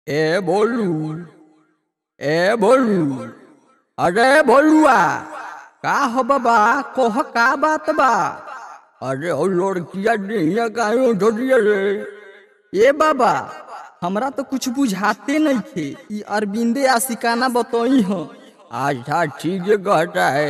ए बोलू अरे बोलुआ का हो बाबा कोह का बात बा। अरे ओ लड़किया देहिया काहे उठिए रे। ए बाबा हमरा तो कुछ बुझाते नहीं थे। ई अरविंदे आशिकाना बतई हो। अच्छा ठीक है कहता है।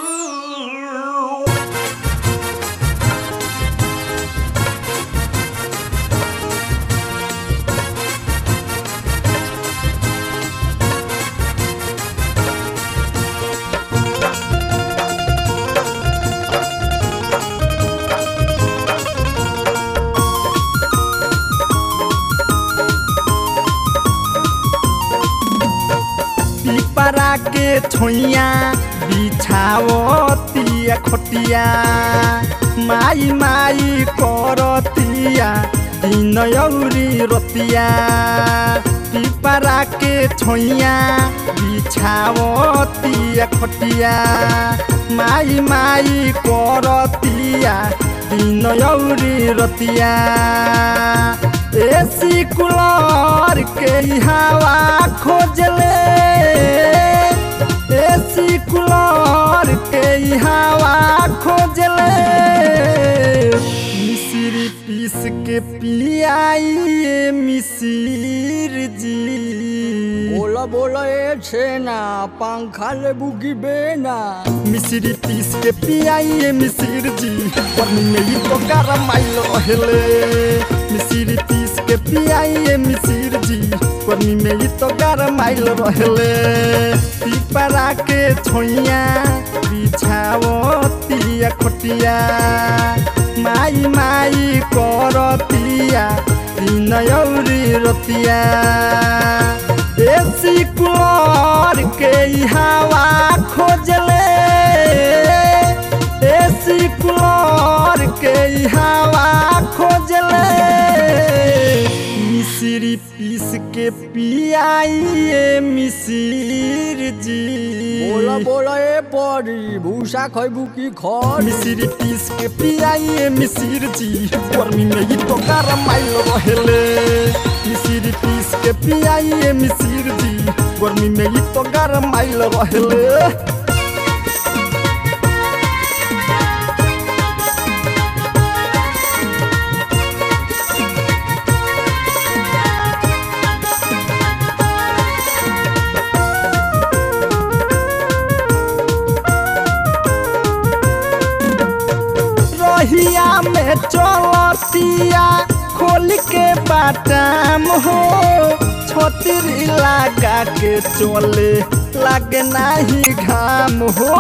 पिपरा के छोइया बिछावतिया खोटिया माई माई करतिया दिन औरी रतिया। पिपरा के छोइया बिछावतिया खोटिया माई माई करतिया दिन औरी रतिया। एसी कूलर के हवा खोजले एसी कूलर के हवा खोजले मिश्री पीस के पियाइए मिसिर जी। बोला ए छेना पंखा ले बुगी बेना। मिश्री पीस के पियाइए मिसिर जी पानी में ही तो गरम आइल रहले। मिश्री पीस के पियाइए मिसिर जी पानी में ही तो गरम आइल रहले। पिपरा के छोइया बिछावतिया खोटिया माई माई करतिया दिन औरी रतिया। एसी कूलर के हवा खोजले एसी कूलर के हवा खोजले मिश्री पीस के पियाइए मिसिर जी। बोला ए परी भूसा खैबू की खर। मिश्री पीस के पियाइए मिसिर जी गर्मी में ही तो गरम आइल रहले। मिश्री पीस के पियाइए मिसिर जी गर्मी में ही तो गरम आइल रहले। रहिया में चलतिया खोल के बाटाम हो छतरी लगा के चले लगे नहीं घाम हो।